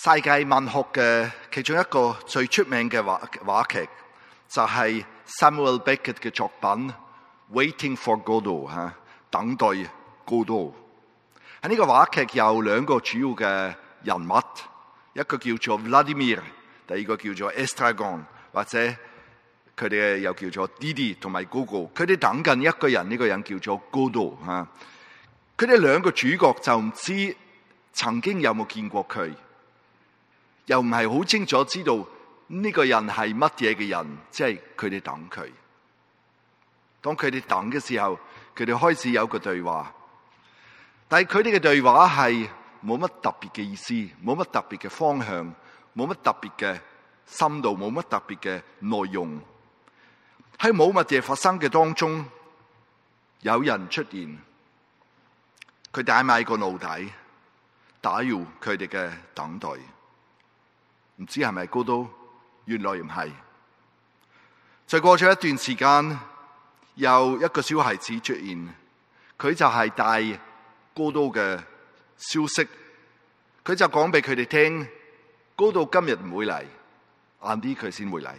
世界文學嘅其中一個最出名嘅話劇，就係 Samuel Beckett 嘅作品《Waiting for Godot》等待高度。喺呢個話劇有兩個主要嘅人物，一個叫做 Vladimir， 第二個叫做 Estragon， 或者佢哋又叫做 Didi 同埋 Gogo。佢哋等緊一個人，呢個人叫做 Godot。佢哋兩個主角就唔知曾經有冇見過佢，又唔係好清楚知道呢個人係乜嘢嘅人，即係佢哋等佢。當佢哋等嘅時候，佢哋開始有個對話，但係佢哋嘅對話係冇乜特別嘅意思，冇乜特別嘅方向，冇乜特別嘅深度，冇乜特別嘅內容。喺冇乜嘢發生嘅當中，有人出現，佢帶埋個腦袋，打擾佢哋嘅等待。唔知係咪Godot？原來唔係。再過咗一段時間，有一個小孩子出現，佢就係帶Godot嘅消息。佢就講俾佢哋聽，Godot今日唔會嚟，晏啲佢先會嚟。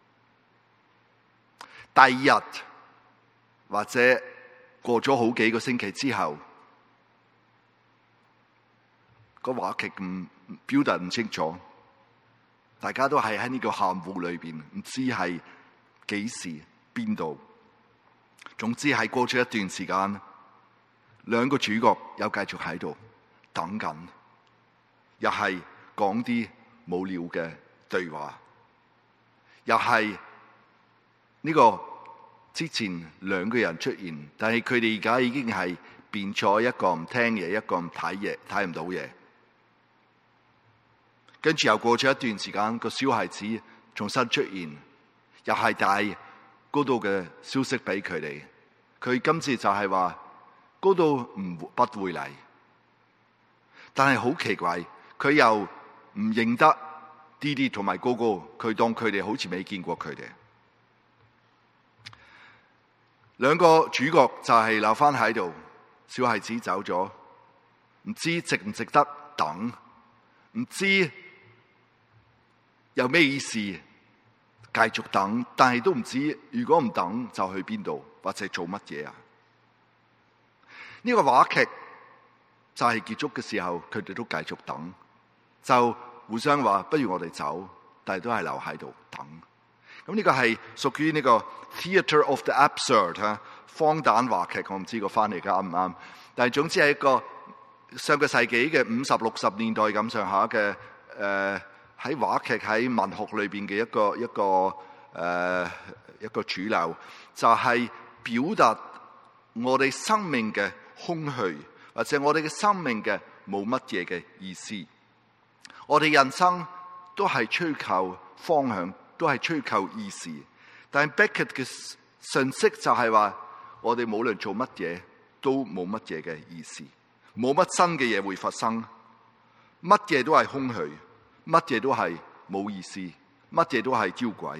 第二日或者過咗好幾個星期之後，個話劇表達唔清楚。大家都係喺呢個含糊裏邊，唔知係幾時邊度。總之係過咗一段時間，兩個主角又繼續喺度等緊，又係講啲無聊嘅對話，又係呢個之前兩個人出現，但係佢哋而家已經係變咗一個唔聽嘢，一個唔睇嘢，睇唔到嘢。跟住又過咗一段時間，個小孩子重新出現，又係帶Godot嘅消息俾佢哋。佢今次就係話Godot不會嚟，但係好奇怪，佢又唔認得 Didi 同埋Gogo，佢當佢哋好似未見過佢哋。兩個主角就係留翻喺度，小孩子走咗，唔知值唔值得等，唔知有咩意思繼續等，但係都唔知如果唔等就去邊度或者做乜嘢啊？呢個話劇就係結束嘅時候，佢哋都繼續等，就互相話不如我哋走，但係都係留喺度等。咁呢個係屬於呢個 Theatre of the Absurd 荒誕話劇，我唔知個翻譯啱唔啱，但係總之係一個上個世紀嘅50、60年代咁上下嘅喺話劇喺文學裏邊嘅一個主流，就係表達我哋生命嘅空虛，或者我哋嘅生命嘅冇乜嘢嘅意思。我哋人生都係追求方向，都係追求意思。但係 Beckett 嘅信息就係話，我哋無論做乜嘢都冇乜嘢嘅意思，冇乜新嘅嘢會發生，乜嘢都係空虛。乜嘢都係冇意思，乜嘢都係招鬼。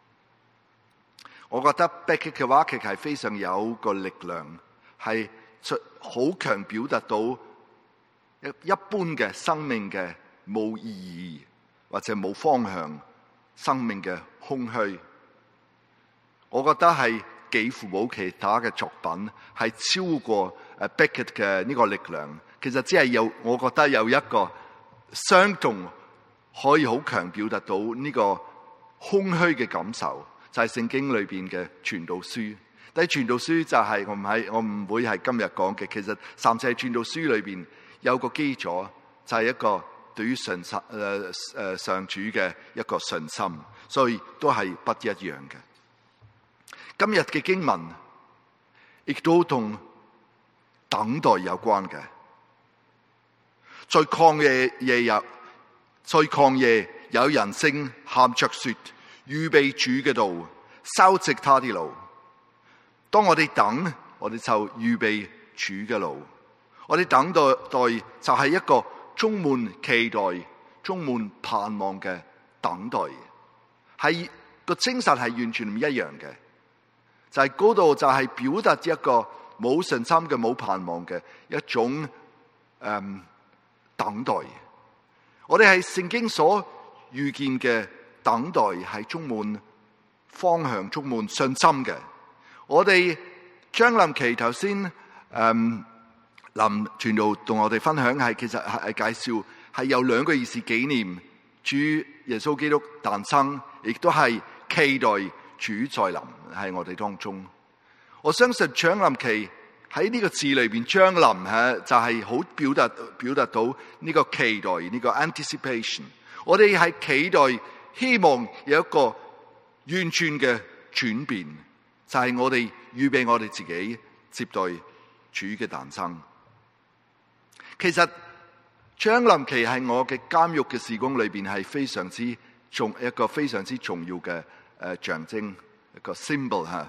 我覺得 Beckett 嘅話劇係非常有個力量，係好強表達到一般嘅生命嘅冇意義或者冇方向，生命嘅空虛。我覺得係幾乎冇其他嘅作品係超過Beckett 嘅呢個力量。其實只係我覺得有一個相同可以好強表達到呢個空虛嘅感受，就係聖經裏邊嘅傳道書。但係傳道書就係我唔會係今日講嘅。其實甚至係傳道書裏邊有個基礎，就係一個對於上主嘅一個信心，所以都係不一樣嘅。今日嘅經文亦都同等待有關嘅，在曠野有人聲喊着說，預備主嘅道，修直他啲路。當我哋等，我哋就預備主嘅路。我哋等待就係一個充滿期待、充滿盼望嘅等待，係個精神係完全唔一樣嘅。就係嗰度就係表達一個冇信心嘅、冇盼望嘅一種等待。 我哋係聖經所預見嘅等待，係充滿方向、充滿信心嘅。我哋將臨期頭先林傳道同我哋分享係，其實係介紹係有兩個意思，紀念主耶穌基督誕生，亦都係期待主再臨喺我哋當中。我相信將臨期喺呢個字裏邊，將臨就係好表達到呢個期待，呢個 anticipation。我哋係期待，希望有一個完全嘅轉變，就係我哋預備我哋自己接待主嘅誕生。其實將臨期係我嘅監獄嘅事工裏邊係非常之一個非常之重要嘅象徵，一個 symbol 吓。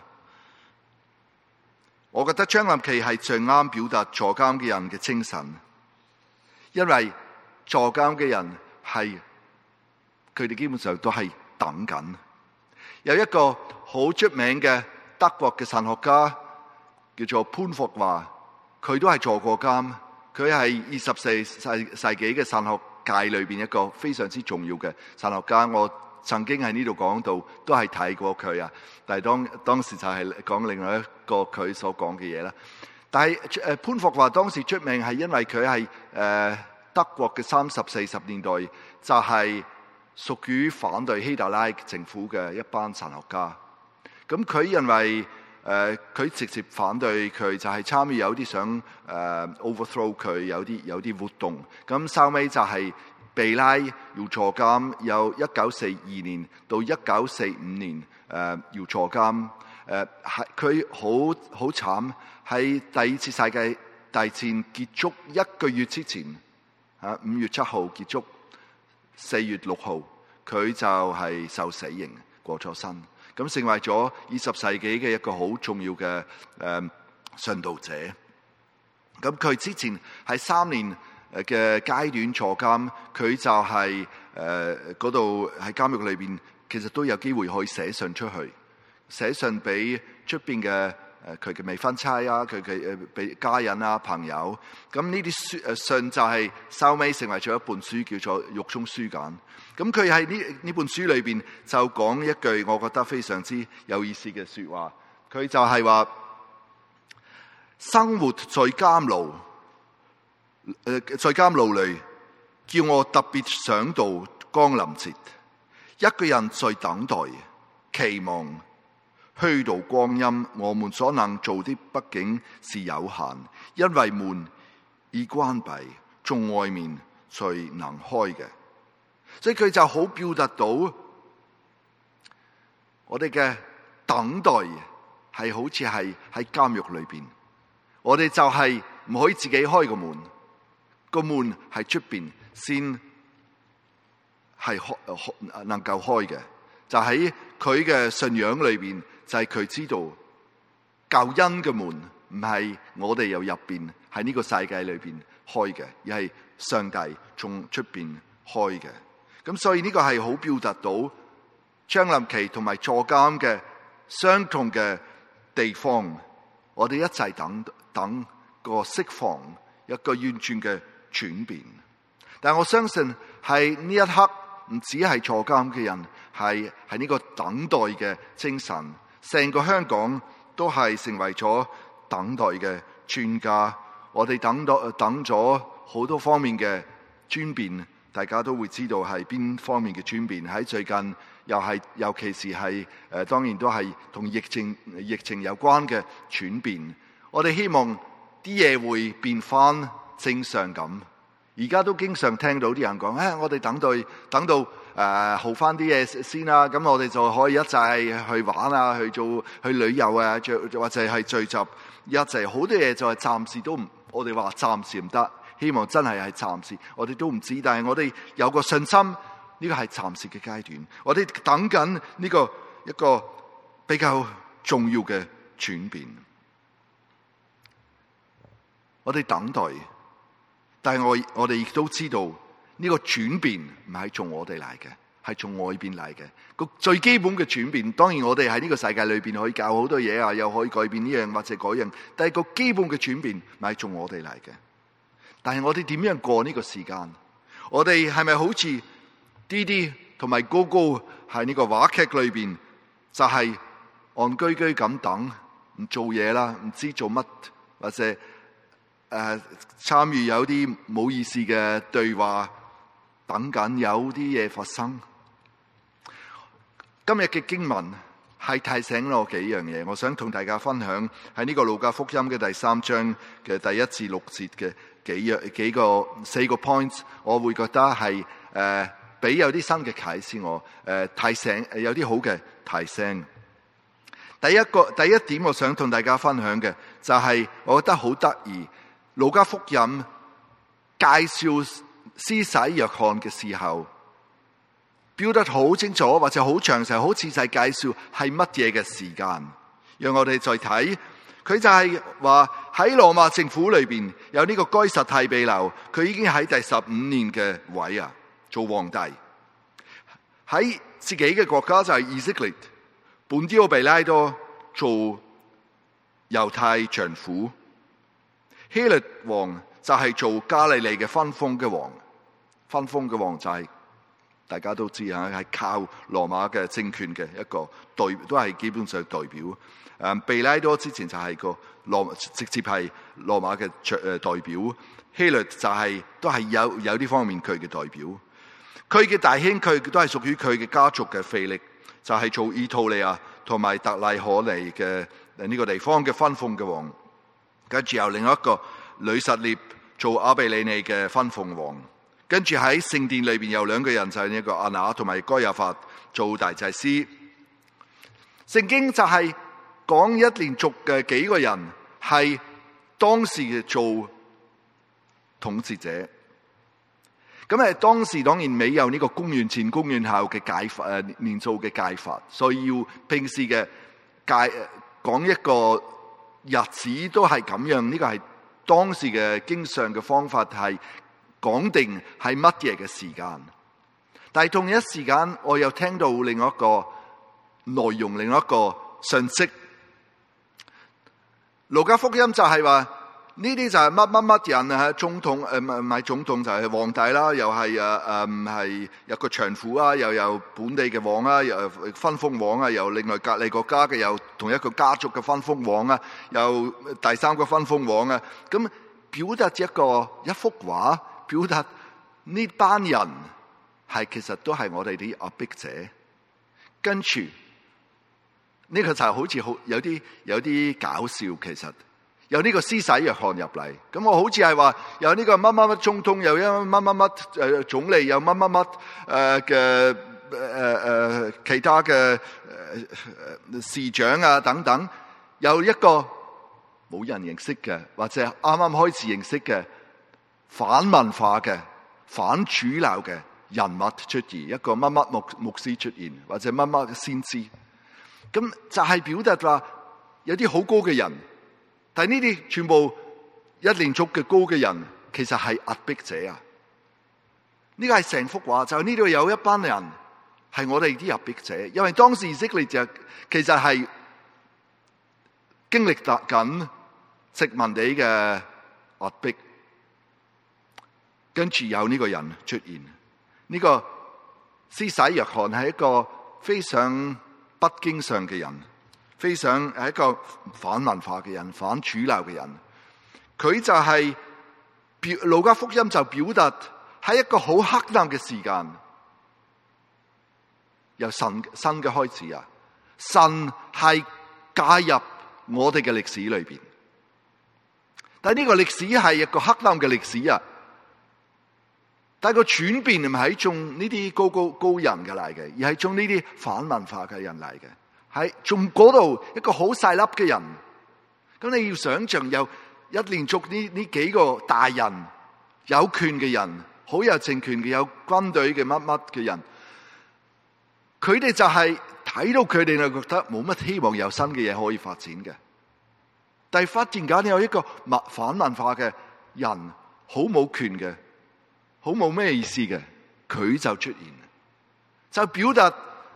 我覺得將臨期係最啱表達坐監嘅人嘅精神，因為坐監嘅人係佢哋基本上都係等緊。有一個好出名嘅德國嘅神學家叫做潘霍華，佢都係坐過監。佢係24世紀嘅神學界裏邊一個非常之重要嘅神學家。我曾經喺呢度講到，都係睇過佢啊。但係當時就係講另外一個佢所講嘅嘢啦。但係潘霍華當時出名係因為佢係德國嘅30、40年代就係屬於反對希特拉政府嘅一班神學家。咁佢因為佢直接反對佢，就係參與有啲想overthrow 佢，有啲活動。咁收尾就係被拉要坐監，由1942年到1945年要坐監。佢好慘，喺第二次世界大戰結束1個月之前，5月7號結束，4月6號佢就係受死刑過咗身。咁成為咗20世紀嘅一個好重要嘅殉道者。咁佢之前係3年嘅階段坐監，佢就係嗰度喺監獄裏邊，其實都有機會可以寫信出去，寫信俾出邊嘅佢嘅未婚妻啊，佢嘅俾家人啊、朋友。咁呢啲信就係收尾成為咗一本書，叫做《獄中書簡》。咁佢喺呢本書裏邊就講一句我覺得非常之有意思嘅說話。佢就係話：生活在監牢，在監牢裏，叫我特別想到降臨節。一個人在等待，期望虛度光陰。我們所能做的畢竟是有限，因為門已關閉，從外面才能開嘅。所以佢就好表達到我哋嘅等待係好似係喺監獄裏邊，我哋就係唔可以自己開個門，個門係出邊先係能夠開嘅。就喺佢嘅信仰裏邊，就係佢知道救恩嘅門唔係我哋由入邊喺呢個世界裏邊開嘅，而係上帝從出邊開嘅。咁所以呢個係好表達到將臨期同埋坐監嘅相同嘅地方。我哋一齊等個釋放，一個完全嘅轉變。但我相信係呢一刻唔止係坐監嘅人，係呢個等待嘅精神，成個香港都係成為咗等待嘅專家。我哋等咗好多方面嘅轉變。大家都會知道係邊方面嘅轉變。喺最近尤其是係當然都係同疫情有關嘅轉變。我哋希望啲嘢會變翻正常咁。而家都經常聽到啲人講，我哋等到好翻啲嘢先啦，咁我哋就可以一齊去玩啊，去旅遊啊，或者係聚集一齊。好多嘢就係暫時都唔，我哋話暫時唔得。希望真係暫時，我哋都唔知，但係我哋有個信心，呢個係暫時嘅階段。我哋等緊呢個一個比較重要嘅轉變。我哋等待，但係我哋亦都知道呢個轉變唔係從我哋嚟嘅，係從外邊嚟嘅。個最基本嘅轉變，當然我哋喺呢個世界裏邊可以教好多嘢啊，又可以改變呢樣或者嗰樣，但係個基本嘅轉變唔係從我哋嚟嘅。但係我哋點樣過呢個時間？ 我哋係咪好似弟弟同埋哥哥喺呢個話劇裏邊，就係戇居居咁等，唔做嘢啦，唔知做乜，或者參與有啲冇意思嘅對話，等緊有啲嘢發生。今日嘅經文係提醒我幾樣嘢，我想同大家分享喺呢個路加福音嘅第3章嘅第1至6節嘅4個 points， 我會覺得係俾有啲新嘅啟示我，提醒有啲好嘅提醒。第一點我想同大家分享嘅就係，我覺得好得意，路加福音介紹施洗約翰嘅時候，標得好清楚或者好詳細，好似就係介紹係乜嘢嘅時間。讓我哋再睇，佢就係話喺羅馬政府裏邊有呢個該撒提比留，佢已經喺第15年嘅位啊，做皇帝。喺自己嘅國家就係以色列，本丟彼拉多做猶太巡撫，希律王就係做加利利嘅分封嘅王。分封嘅王就係大家都知啊，係靠羅馬嘅政權嘅一個代，都係基本上代表。彼拉多之前就係直接係羅馬嘅代表，希律就係都係有啲方面佢嘅代表。佢嘅大兄佢都係屬於佢嘅家族嘅腓力，就係做以土利亞同埋特利可尼嘅呢個地方嘅分封嘅王。跟住由另一個呂實列做阿比利尼嘅分封王。跟住喺聖殿裏邊有2個人，就係呢個亞那同埋該亞法做大祭司。聖經就係講一連續嘅幾個人係當時嘅做統治者。咁當時當然未有呢個公元前公元後嘅解法年數嘅解法，所以要平時嘅講一個日子都係咁樣。呢個係當時嘅經常嘅方法，係講定係乜嘢嘅時間。但係同一時間我又聽到另一個內容，另一個信息。路加福音就係話呢啲就係乜乜乜人啊，總統唔係總統就係皇帝啦，又係係有個巡撫啊，又有本地嘅王啊，又分封王啊，又另外隔離國家嘅又同一個家族嘅分封王啊，又第3個分封王啊。咁表達一幅畫，表達呢班人係其實都係我哋啲壓迫者。跟住呢個就好似有啲搞笑，其實有呢個施洗約翰入嚟，咁我好似係話有呢個乜乜乜總統，有乜乜乜總理，有乜乜乜嘅其他嘅市長啊等等，有一個冇人認識嘅，或者啱啱開始認識嘅反文化嘅反主流嘅人物出現，一個乜乜牧師出現，或者乜乜先知。咁就係表達話有啲好高嘅人，但係呢啲全部一連續嘅高嘅人，其實係壓迫者啊！呢個係成幅畫，就呢度有一班人係我哋啲壓迫者，因為當時以色列就其實係經歷緊殖民地嘅壓迫，跟住有呢個人出現。呢個施洗約翰係一個非常不經常嘅人，非常係一個反文化嘅人，反主流嘅人。佢就係路加福音就表達喺一個好黑暗嘅時間，由新嘅開始啊！神係介入我哋嘅歷史裏邊，但係呢個歷史係一個黑暗嘅歷史啊！但係個轉變唔係從呢啲高人嘅嚟嘅，而係從呢啲反文化嘅人嚟嘅，係從嗰度一個好細粒嘅人。咁你要想象有一連續呢幾個大人，有權嘅人，好有政權嘅，有軍隊嘅乜乜嘅人，佢哋就係睇到佢哋就覺得冇乜希望有新嘅嘢可以發展嘅。但係發展間有一個反文化嘅人，好冇權嘅，好冇咩意思嘅，佢就出現，就表達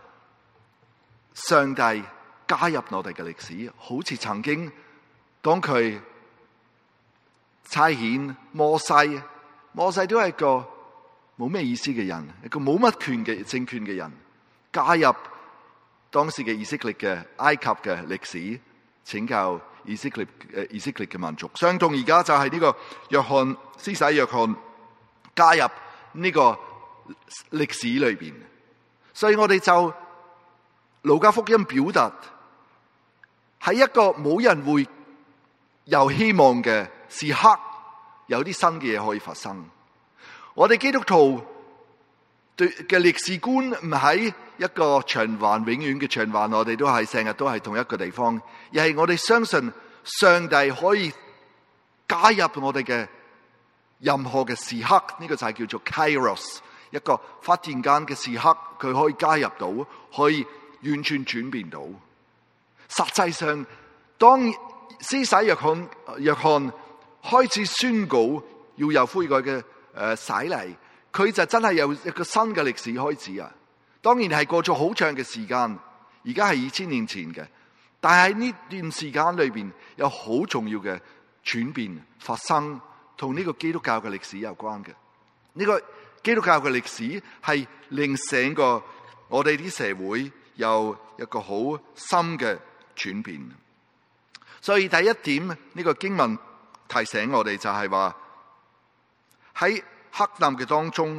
上帝加入我哋嘅歷史，好似曾經當佢差遣摩西都係個冇咩意思嘅人，一個冇乜權嘅政權嘅人，加入當時嘅以色列嘅埃及嘅歷史，拯救以色列嘅民族。相同而家就係呢個施洗約翰加入呢個歷史裏邊，所以我哋就路加福音表達喺一個冇人會有希望嘅時刻，有啲新嘅嘢可以發生。我哋基督徒對嘅歷史觀唔係一個循環，永遠嘅循環，我哋都係成日都係同一個地方，而係我哋相信上帝可以加入我哋嘅任何嘅時刻，呢個就係叫做 Kairos， 一個忽然間嘅時刻，佢可以加入到，可以完全轉變到。實際上，當施洗約翰開始宣告要有悔改嘅洗禮，佢就真係有一個新嘅歷史開始啊！當然係過咗好長嘅時間，而家係2000年前嘅，但係呢段時間裏邊有好重要嘅轉變發生，同呢個基督教嘅歷史有關嘅。呢個基督教嘅歷史係令成個我哋啲社會有一個好深嘅轉變。所以第一點，呢個經文提醒我哋就係話，喺黑暗嘅當中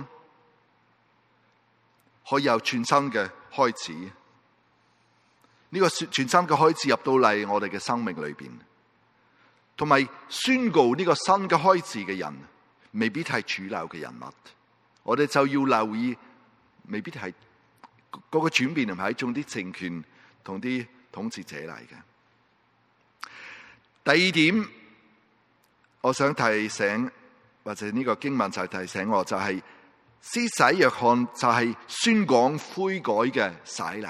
可以有全新嘅開始。呢個全新嘅開始入到嚟我哋嘅生命裏邊，同埋宣告呢個新嘅開始嘅人未必係主流嘅人物，我哋就要留意，未必係嗰個轉變係咪一種啲政權同啲統治者嚟嘅。第二點，我想提醒，或者呢個經文就係提醒我，就係施洗約翰就係宣講悔改嘅洗禮。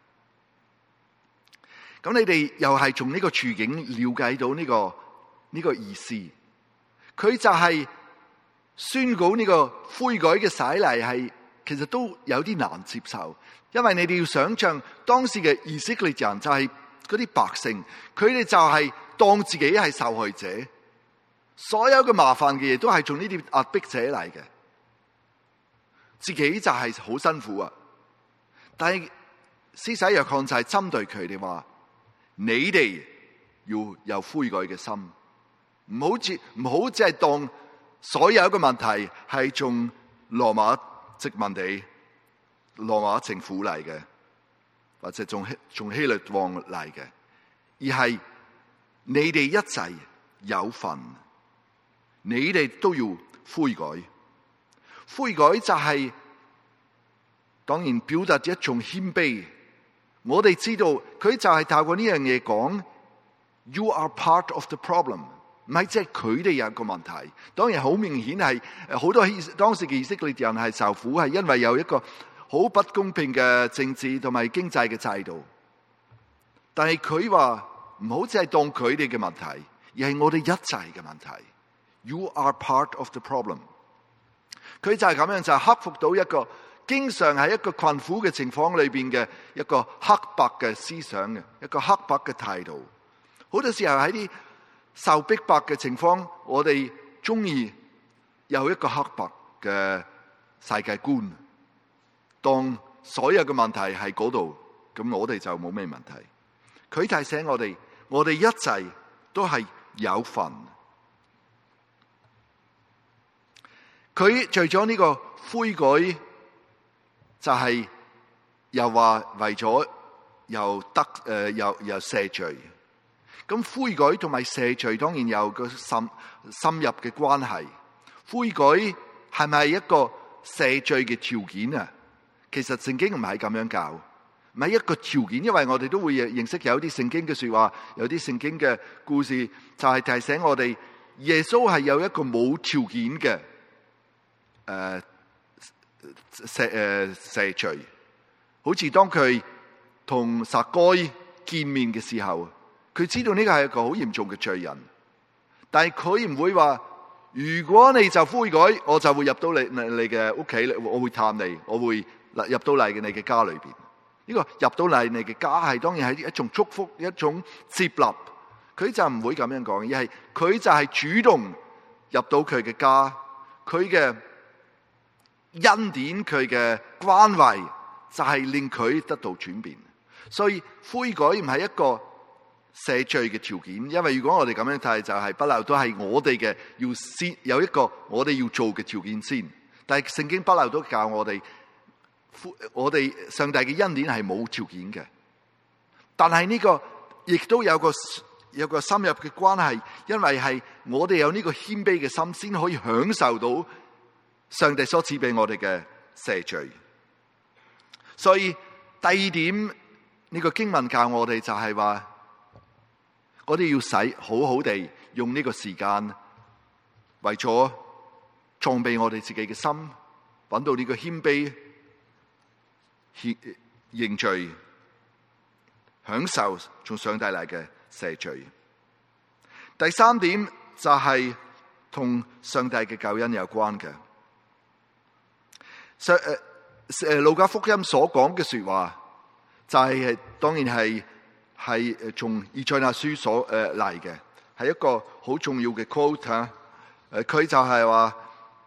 咁你哋又係從呢個處境了解到呢個意思。佢就係宣告呢個悔改嘅洗禮，係其實都有啲難接受，因為你哋要想象當時嘅以色列人就係嗰啲百姓，佢哋就係當自己係受害者，所有嘅麻煩嘅嘢都係從呢啲壓迫者嚟嘅，自己就係好辛苦啊。但係施洗約翰就係針對佢哋話，你哋要有悔改嘅心，唔好只係當所有嘅問題係從羅馬殖民地、羅馬政府嚟嘅，或者從希律王嚟嘅，而係你哋一齊有份，你哋都要悔改。悔改就係當然表達一種謙卑。我哋知道佢就係透過呢樣嘢講 ，You are part of the problem， 唔係即係佢哋有個問題。當然好明顯係好多當時嘅以色列人係受苦，係因為有一個好不公平嘅政治同埋經濟嘅制度。但係佢話唔好只係當佢哋嘅問題，而係我哋一齊嘅問題。You are part of the problem。佢就係咁樣，就係克服到一個經常喺一個困苦嘅情況裏邊嘅一個黑白嘅思想嘅一個黑白嘅態度。好多時候喺啲受逼迫嘅情況，我哋中意有一個黑白嘅世界觀，當所有嘅問題喺嗰度，咁我哋就冇咩問題。佢提醒我哋，我哋一齊都係有份。佢除咗呢個悔改，就係又話為咗又赦罪。咁悔改同埋赦罪當然有個深入嘅關係。悔改係咪一個赦罪嘅條件啊？其實聖經唔係咁樣教，唔係一個條件，因為我哋都會認識有啲聖經嘅說話，有啲聖經嘅故事，就係提醒我哋耶穌係有一個冇條件嘅赦罪。好似當佢同撒該見面嘅時候，佢知道呢個係一個好嚴重嘅罪人，但係佢唔會話，如果你就悔改，我就會入到你嘅屋企，我會探你，我會入到嚟你嘅家裏邊。呢個入到嚟你嘅家係當然係一種祝福，一種接納。佢就唔會咁樣講，而係佢就係主動入到佢嘅家，佢嘅恩典佢嘅關懷就係令佢得到轉變。所以悔改唔係一個赦罪嘅條件，因為如果我哋咁樣睇，就係不嬲都係我哋嘅要先有一個我哋要做嘅條件先。但係聖經不嬲都教我哋上帝嘅恩典係冇條件嘅。但係呢個亦都有個深入嘅關係，因為係我哋有呢個謙卑嘅心，先可以享受到上帝所賜俾我哋嘅赦罪。所以第二點，呢個經文教我哋就係話，我哋要好好地用呢個時間，為咗裝備我哋自己嘅心，揾到呢個謙卑、認罪、享受從上帝嚟嘅赦罪。第三點就係同上帝嘅救恩有關嘅。路加福音所講嘅說話，就係當然係從以賽亞書所嚟嘅，係一個好重要嘅 quote 吓。佢就係話，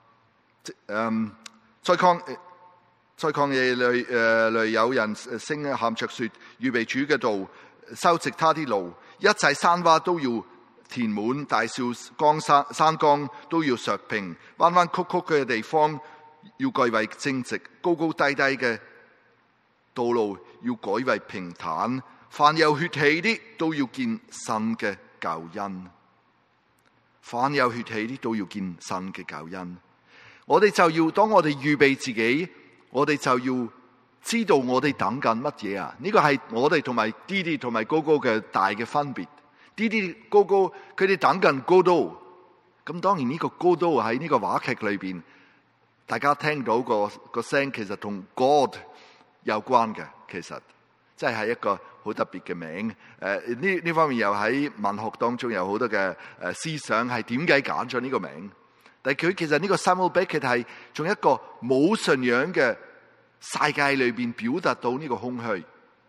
在曠野裏有人聲喊着說，預備主嘅道，修直他的路，一切山窪都要填滿，大小山崗都要削平，彎彎曲曲嘅地方要改為正直，高高低低嘅道路要改為平坦，凡有血氣的都要見神嘅救恩。凡有血氣的都要見神嘅救恩。我哋就要當我哋預備自己，我哋就要知道我哋等緊乜嘢啊？呢個係我哋同埋弟弟同埋哥哥嘅大嘅分別。弟弟哥哥佢哋等緊哥都，咁當然呢個哥都喺呢個話劇裏邊，大家聽到個聲其實同 God 有關嘅，其實即係一個好特別嘅名。呢方面又喺文學當中有好多嘅思想，係點解揀咗呢個名？但係佢其實呢個 Samuel Beckett 係從一個冇信仰嘅世界裏邊表達到呢個空虛。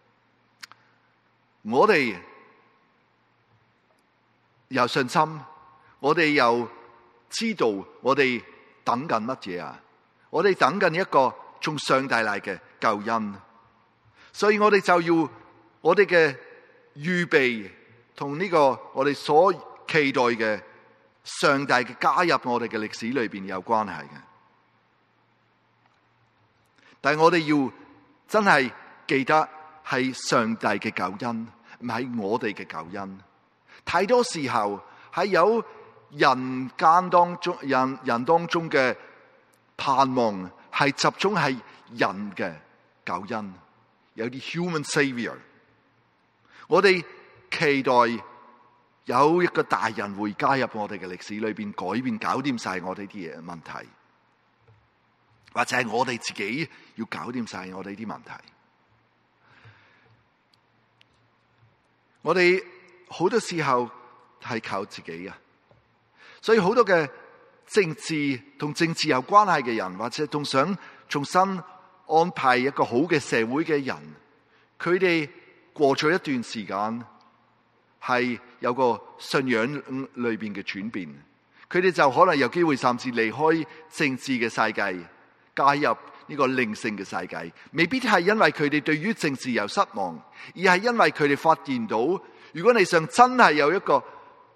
我哋有信心，我哋又知道我哋等緊乜嘢啊？我哋等緊一個從上帝嚟嘅救恩，所以我哋就要我哋嘅預備同呢個我哋所期待嘅上帝嘅加入我哋嘅歷史裏邊有關係嘅。但係我哋要真係記得係上帝嘅救恩，唔係我哋嘅救恩。太多時候係有人間當中人當中嘅盼望係集中係人嘅救恩，有啲 human savior。我哋期待有一個大人會加入我哋嘅歷史裏邊，改變搞掂晒我哋啲嘢問題，或者係我哋自己要搞掂晒我哋啲問題。我哋好多時候係靠自己啊，所以好多嘅政治同政治有關係嘅人，或者仲想重新安排一個好嘅社會嘅人，佢哋過咗一段時間係有個信仰裏邊嘅轉變，佢哋就可能有機會甚至離開政治嘅世界，加入呢個靈性嘅世界。未必係因為佢哋對於政治有失望，而係因為佢哋發現到，如果你想真係有一個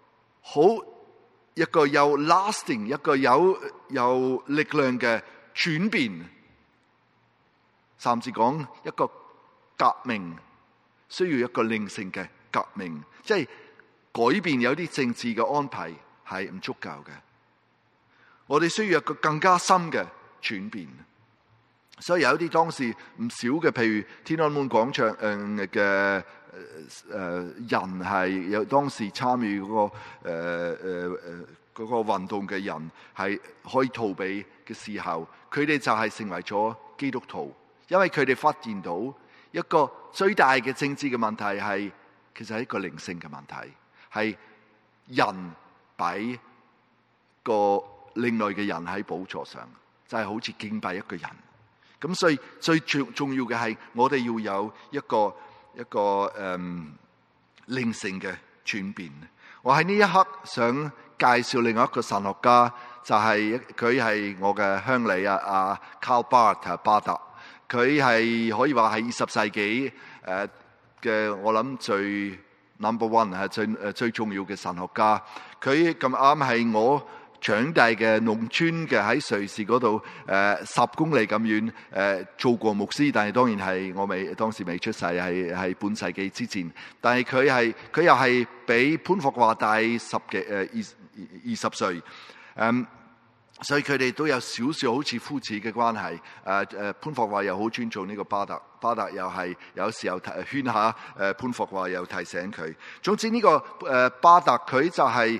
有 lasting 一個有力量嘅轉變，甚至講一個革命，需要一個靈性嘅革命，即係改變有啲政治嘅安排係唔足夠嘅。我哋需要一個更加深嘅轉變。所以有啲當時唔少嘅，譬如天安門廣場嘅人係有當時參與嗰個運動嘅人，係可以逃避嘅時候，佢哋就係成為咗基督徒，因為佢哋發現到一個最大嘅政治嘅問題係，其實係一個靈性嘅問題，係人擺個另類嘅人喺寶座上，就係好似敬拜一個人。咁所以最重要嘅係，我哋要有一個靈性嘅轉變。我喺呢一刻想介紹另外一個神學家，就係佢係我嘅鄉里啊，Karl Barth 巴特。佢係可以話係20世紀嘅我諗最 number one 係最重要嘅神學家。佢咁啱係我長大嘅農村嘅，喺瑞士嗰度10公里咁遠做過牧師，但係當然係我當時未出世，係半世紀之前。但係佢又係比潘霍華大20歲，所以佢哋都有少少好似父子嘅關係。潘霍華又好尊重呢個巴特，巴特又係有時候勸下潘霍華，又提醒佢。總之呢個巴特佢就係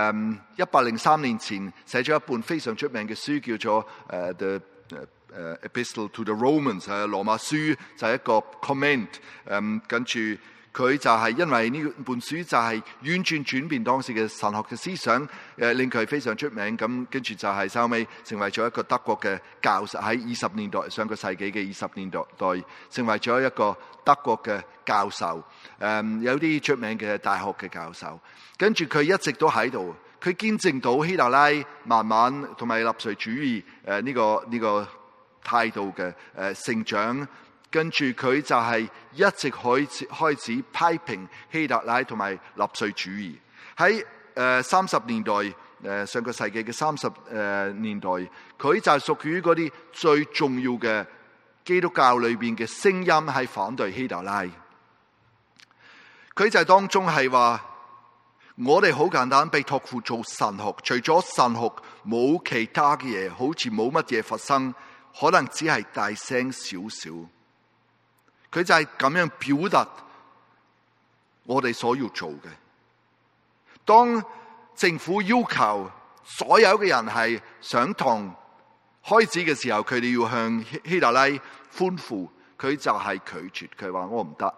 103年前寫咗一本非常出名嘅書，叫做The Epistle to the Romans， 羅馬書就係一個 comment。跟住佢就係因為呢本書就係完全轉變當時嘅神學嘅思想，令佢非常出名。咁跟住就係收尾成為咗一個德國嘅教授，喺20年代上個世紀嘅20年代成為咗一個德國嘅教授，有啲出名嘅大學嘅教授。跟住佢一直都喺度，佢見證到希特拉慢慢同埋納粹主義呢個態度嘅成長。跟住佢就係一直開始批評希特拉同埋納粹主義。喺30年代，上個世紀嘅30年代，佢就係屬於嗰啲最重要嘅基督教裏邊嘅聲音，係反對希特拉。佢就係當中係話，我哋好簡單被託付做神學，除咗神學冇其他嘅嘢，好似冇乜嘢發生，可能只係大聲少少。佢就係咁樣表達我哋所要做嘅。當政府要求所有嘅人係上堂開始嘅時候，佢哋要向希特拉歡呼，佢就係拒絕。佢話我唔得。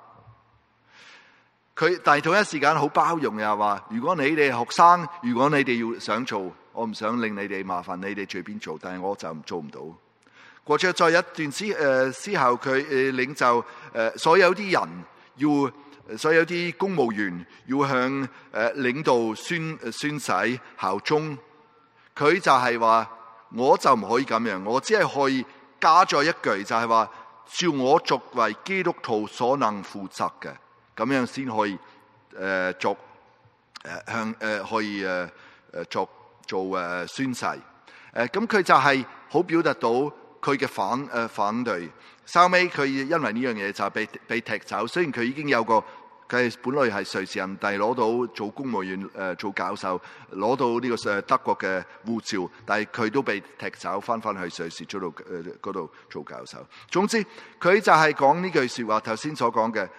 但係同一時間好包容，又話如果你哋學生，如果你哋要想做，我唔想令你哋麻煩，你哋隨便做，但係我就做唔到。過咗再一段之後，佢領袖所有啲人所有啲公務員要向領導宣誓效忠。佢就係話，我就唔可以咁樣，我只係可以加咗一句，就係話照我作為基督徒所能負責嘅，咁樣先可以做宣誓。咁佢就係好表達到佢嘅反對。收尾佢因為呢樣嘢就被踢走。雖然佢已經有個，佢係本來係瑞士人，但係攞到做公務員做教授，攞到呢個德國嘅護照，但係佢都被踢走，翻去瑞士嗰度做教授。總之佢就係講呢句說話，頭先所講嘅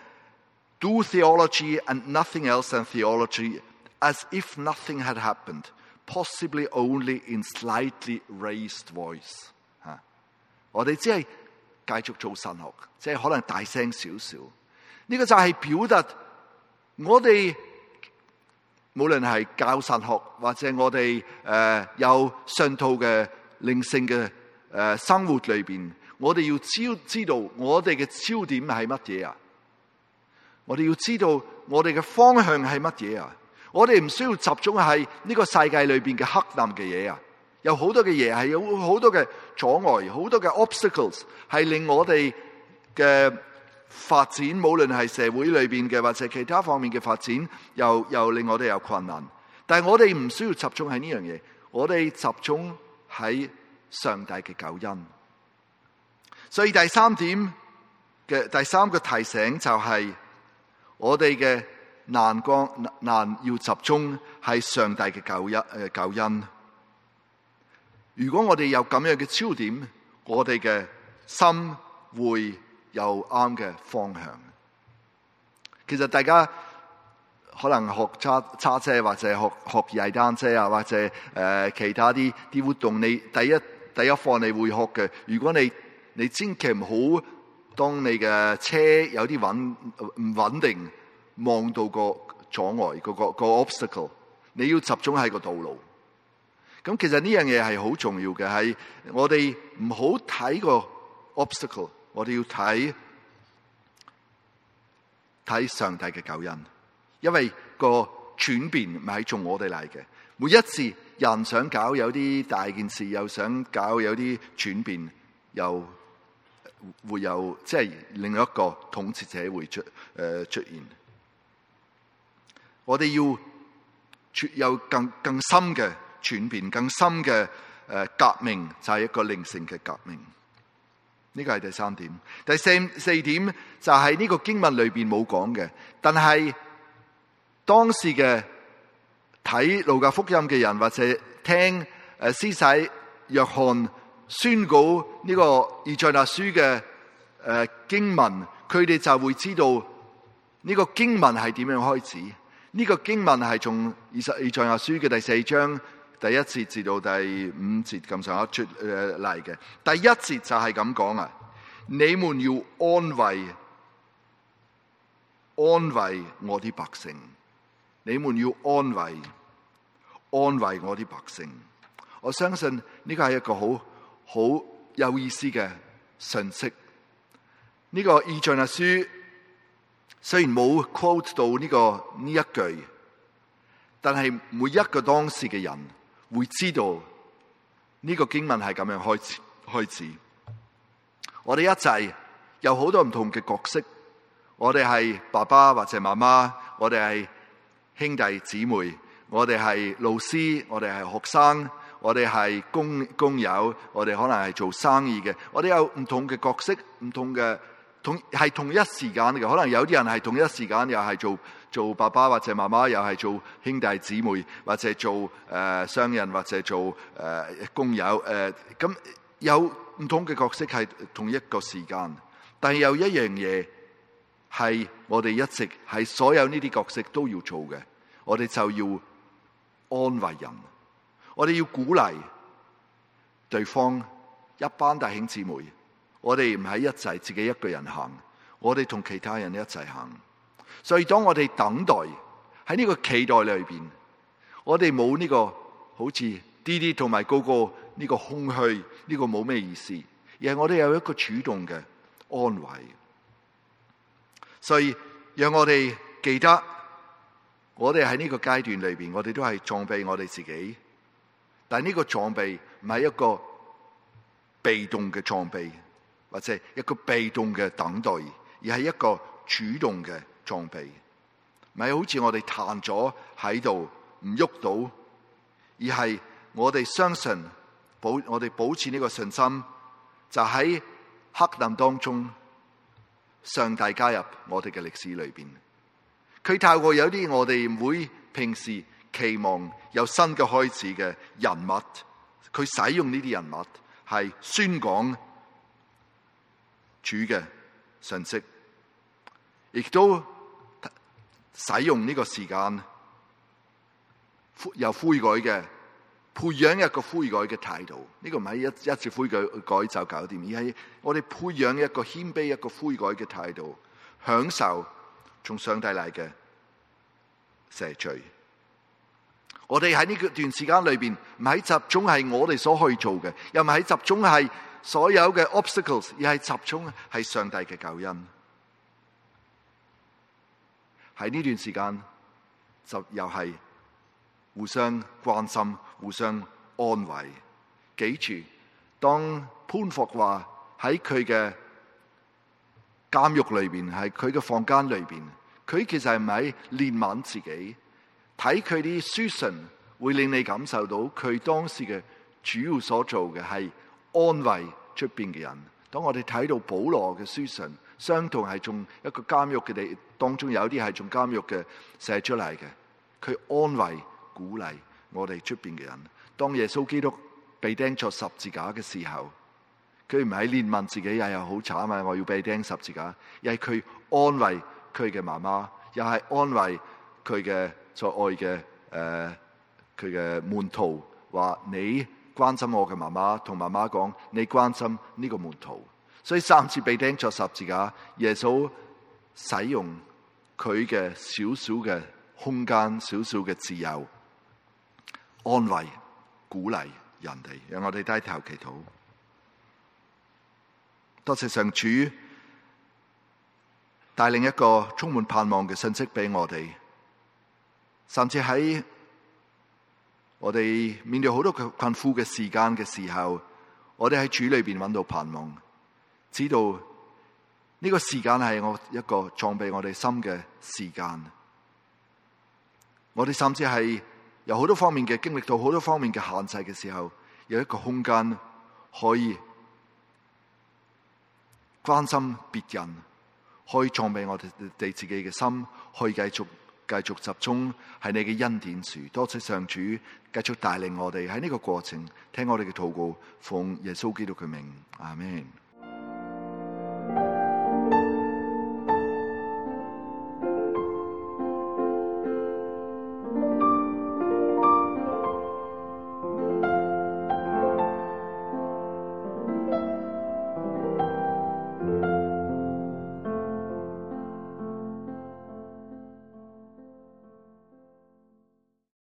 Do theology and nothing else than theology, as if nothing had happened, possibly only in slightly raised voice。我哋只係繼續做神學，即係可能大聲少少。呢個就係表達我哋無論係教神學或者我哋有信徒嘅靈性嘅生活裏邊，我哋要知道我哋嘅焦點係乜嘢啊？我哋要知道我哋嘅方向係乜嘢啊？我哋唔需要集中喺呢個世界裏邊嘅黑暗嘅嘢啊！有好多嘅嘢係有好多嘅阻礙，好多嘅 obstacles 係令我哋嘅發展，無論係社會裏邊嘅或者其他方面嘅發展，又令我哋有困難。但係我哋唔需要集中喺呢樣嘢，我哋集中喺上帝嘅救恩。所以第三個提醒就係我哋嘅難要集中喺上帝嘅救恩。如果我哋有咁樣嘅焦點，我哋嘅心會有啱嘅方向。其實大家可能學揸車或者學踩單車啊，或者其他啲活動，你第一課你會學嘅。如果你千祈唔好當你嘅車有啲唔穩定，望到個阻礙個 obstacle， 你要集中喺個道路。咁其實呢樣嘢係好重要嘅，係我哋唔好睇個 obstacle， 我哋要睇上帝嘅救恩，因為個轉變唔係從我哋嚟嘅， 每一次人想搞有啲大件事，又想搞有啲轉變，又會有即係另一個統治者會出現。我哋要有更深嘅轉變，更深嘅革命，就係一個靈性嘅革命。呢個係第三點。第四點就係呢個經文裏邊冇講嘅，但係當時嘅睇路加福音嘅人，或者聽施洗約翰宣告呢個以賽亞書嘅經文，佢哋就會知道呢個經文係點樣開始。呢個經文係從以賽亞書嘅第4章第1節至到第5節咁上下出嚟嘅。第1節就係咁講啊，你們要安慰我啲百姓，你們要安慰我啲百姓。我相信呢個係一個好有意思嘅信息。呢個以賽亞書雖然冇 quote 到呢一句，但係每一個當時嘅人會知道呢個經文係咁樣開始。我哋一齊有好多唔同嘅角色，我哋係爸爸或者媽媽，我哋係兄弟姊妹，我哋係老師，我哋係學生，我哋係工友，我哋可能係做生意嘅，我哋有唔同嘅角色，唔同嘅係同一時間嘅，可能有啲人係同一時間又係做爸爸或者媽媽，又係做兄弟姊妹，或者做商人，或者做工友，咁有唔同嘅角色係同一個時間，但係有一樣嘢係我哋一直係所有呢啲角色都要做嘅，我哋就要安慰人，我哋要鼓勵對方一班弟兄姊妹。我哋唔係一齊自己一個人行，我哋同其他人一齊行。所以當我哋等待喺呢個期待裏邊，我哋冇呢個好似啲啲同埋嗰個呢個空虛，呢個冇咩意思，而係我哋有一個主動嘅安慰。所以讓我哋記得，我哋喺呢個階段裏邊，我哋都係裝備我哋自己，但係呢個裝備唔係一個被動嘅裝備，或者一個被動嘅等待，而係一個主動嘅裝備。唔係好似我哋攤咗喺度唔喐到，而係我哋相信我哋保持呢個信心，就喺黑暗當中，上帝加入我哋嘅歷史裏邊。佢透過有啲我哋唔會平時期望有新嘅開始嘅人物，佢使用呢啲人物係宣講主嘅信息，亦都使用呢個時間有悔改嘅，培養一個悔改嘅態度。呢個唔係一次悔改就搞掂，而係我哋培養一個謙卑、一個悔改嘅態度，享受從上帝嚟嘅赦罪。我哋喺呢段時間裏邊，唔係集中係我哋所可以做嘅，又唔係集中係所有嘅 obstacles， 而係集中係上帝嘅救恩。喺呢段時間就又係互相關心、互相安慰。記住，當潘霍華喺佢嘅監獄裏邊，喺佢嘅房間裏邊，佢其實係咪憐憫自己？睇佢啲書信會令你感受到佢當時嘅主要所做嘅係安慰出邊嘅人。當我哋睇到保羅嘅書信，相同係從一個監獄嘅地當中，有啲係從監獄嘅寫出嚟嘅，佢安慰鼓勵我哋出邊嘅人。當耶穌基督被釘咗十字架嘅時候，佢唔係憐憫自己，又好慘啊！我要被釘十字架，而係佢安慰佢嘅媽媽，又係安慰佢嘅所愛嘅佢嘅門徒，話你關心我嘅媽媽，同媽媽講你關心呢個門徒。所以3次被釘咗十字架，耶穌使用佢嘅少少嘅空間、少少嘅自由，安慰鼓勵人哋。讓我哋低頭祈禱。多謝上主帶領一個充滿盼望嘅信息俾我哋，甚至喺我哋面對好多困苦嘅時間嘅時候，我哋喺主裏邊揾到盼望，知道呢個時間係我一個裝備我哋心嘅時間。我哋甚至係有好多方面嘅經歷到好多方面嘅限制嘅時候，有一個空間可以關心別人，可以裝備我哋自己嘅心，可以繼續集中喺你嘅恩典處。多謝上主繼續帶領我哋喺呢個過程，聽我哋嘅禱告，奉耶穌基督嘅名，阿們。